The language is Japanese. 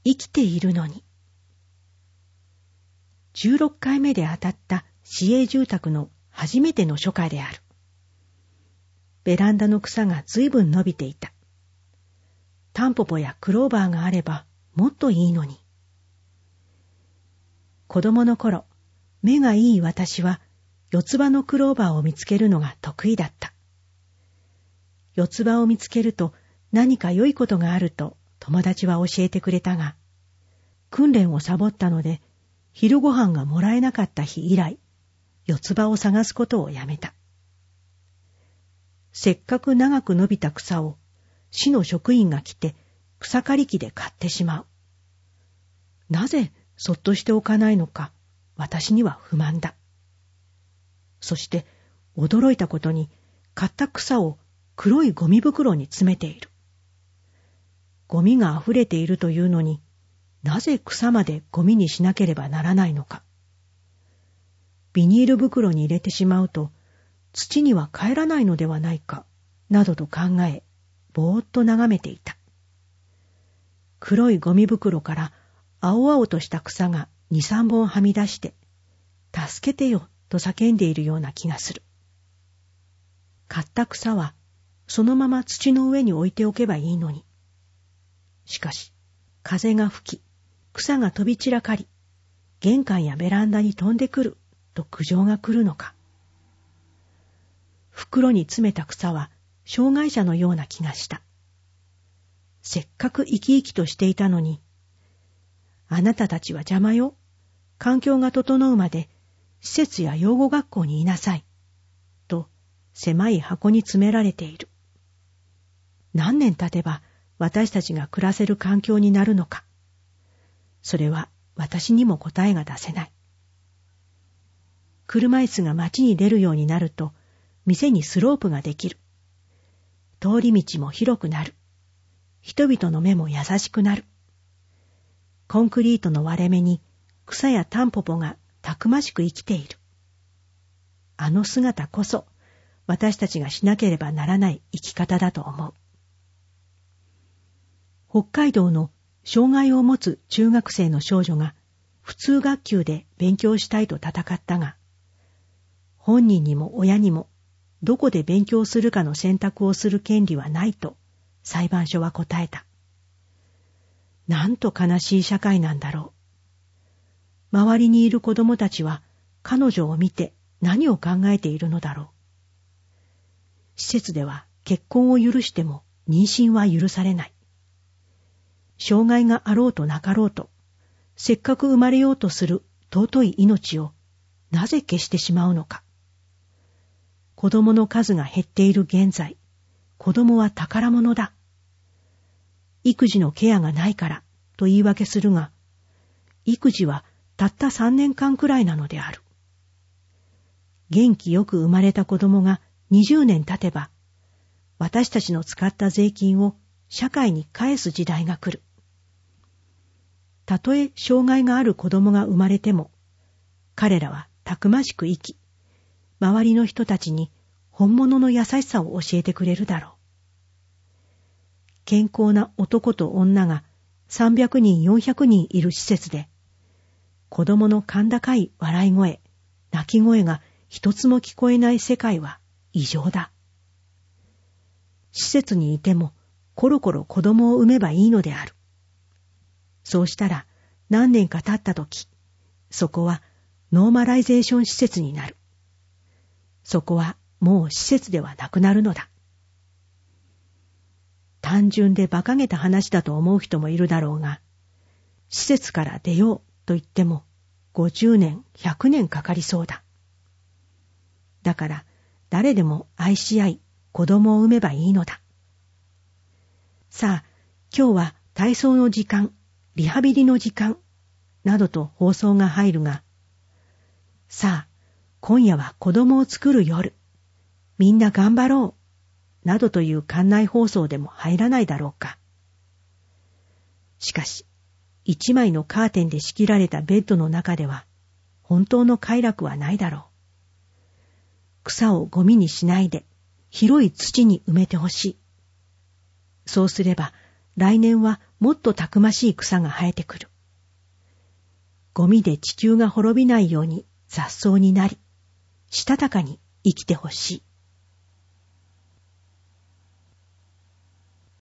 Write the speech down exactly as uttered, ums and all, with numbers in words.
生きているのに。じゅうろっかいめで当たった市営住宅の初めての初夏である。ベランダの草がずいぶん伸びていた。タンポポやクローバーがあればもっといいのに。子供の頃、目がいい私は四つ葉のクローバーを見つけるのが得意だった。四つ葉を見つけると何か良いことがあると友達は教えてくれたが、訓練をサボったので昼ご飯がもらえなかった日以来、四つ葉を探すことをやめた。せっかく長く伸びた草を市の職員が来て草刈り機で刈ってしまう。なぜそっとしておかないのか、私には不満だ。そして驚いたことに、刈った草を黒いゴミ袋に詰めている。ゴミがあふれているというのに、なぜ草までゴミにしなければならないのか。ビニール袋に入れてしまうと、土には帰らないのではないか、などと考え、ぼーっと眺めていた。黒いゴミ袋から青々とした草が二三本はみ出して、助けてよと叫んでいるような気がする。刈った草はそのまま土の上に置いておけばいいのに。しかし、風が吹き、草が飛び散らかり、玄関やベランダに飛んでくると苦情が来るのか。袋に詰めた草は障害者のような気がした。せっかく生き生きとしていたのに、あなたたちは邪魔よ。環境が整うまで施設や養護学校にいなさい。と狭い箱に詰められている。何年経てば私たちが暮らせる環境になるのか。それは私にも答えが出せない。車椅子が街に出るようになると、店にスロープができる。通り道も広くなる。人々の目も優しくなる。コンクリートの割れ目に草やタンポポがたくましく生きている。あの姿こそ私たちがしなければならない生き方だと思う。北海道の障害を持つ中学生の少女が普通学級で勉強したいと戦ったが、本人にも親にもどこで勉強するかの選択をする権利はないと裁判所は答えた。なんと悲しい社会なんだろう。周りにいる子供たちは彼女を見て何を考えているのだろう。施設では結婚を許しても妊娠は許されない。障害があろうとなかろうと、せっかく生まれようとする尊い命をなぜ消してしまうのか。子供の数が減っている現在、子供は宝物だ。育児のケアがないからと言い訳するが、育児はたったさんねんかんくらいなのである。元気よく生まれた子供がにじゅうねん経てば、私たちの使った税金を社会に返す時代が来る。たとえ障害がある子供が生まれても、彼らはたくましく生き、周りの人たちに本物の優しさを教えてくれるだろう。健康な男と女がさんびゃくにんよんひゃくにんいる施設で、子供の甲高い笑い声、泣き声が一つも聞こえない世界は異常だ。施設にいてもコロコロ子供を産めばいいのである。そうしたら何年か経ったとき、そこはノーマライゼーション施設になる。そこはもう施設ではなくなるのだ。単純で馬鹿げた話だと思う人もいるだろうが、施設から出ようと言ってもごじゅうねん、ひゃくねんかかりそうだ。だから誰でも愛し合い子供を産めばいいのだ。さあ、今日は体操の時間、リハビリの時間、などと放送が入るが、さあ、今夜は子供を作る夜、みんな頑張ろう、などという館内放送でも入らないだろうか。しかし、一枚のカーテンで仕切られたベッドの中では、本当の快楽はないだろう。草をゴミにしないで、広い土に埋めてほしい。そうすれば、来年はもっとたくましい草が生えてくる。ゴミで地球が滅びないように雑草になり、したたかに生きてほしい。